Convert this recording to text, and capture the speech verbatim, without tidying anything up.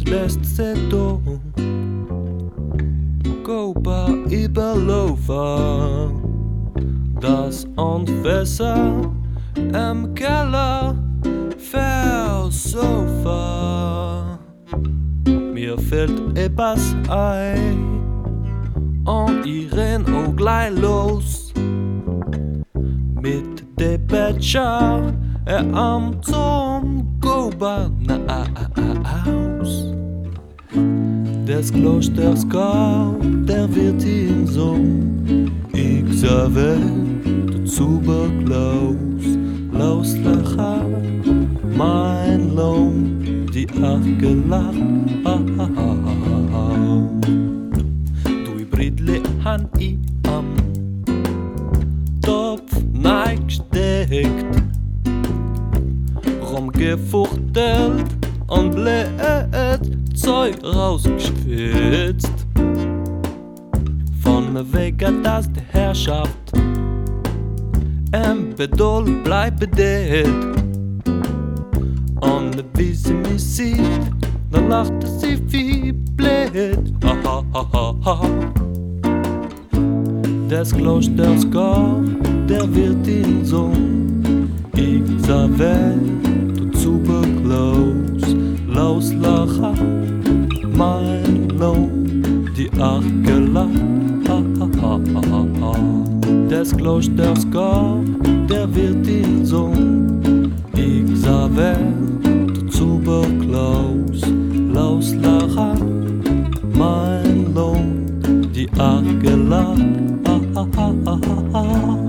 lässt se do Gopa überlaufen. Das Anfässer im Keller fürs Sofa. Mir fällt etwas ein und ich renn auch gleich los mit de Becher er am zum Gopa na aus. Des Klosters Gau, der wird ihn so. Ich sage, du Zuberklaus, Lauslacher, mein Lohn, die acht gelacht. Du Bridle han I am Topf neigsteckt, rumgefuchtelt und bläht Zeug rausgeschwitzt. Von mir weg hat das die Herrschaft im Bedol bleibt bedeckt. Und wie sie mich sieht, dann lacht sie wie blöd. Ha ha ha ha ha. Des Klosters Gau, der wird ihn so. Ich sah weg, du Zuberklaus, Lauslacher, mein Lohn, die acht gelacht. Des Klosters Gau, der wird ihn so. Ich sah weg, du Zuberklaus, Lauslacher, mein Lohn, die acht gelacht.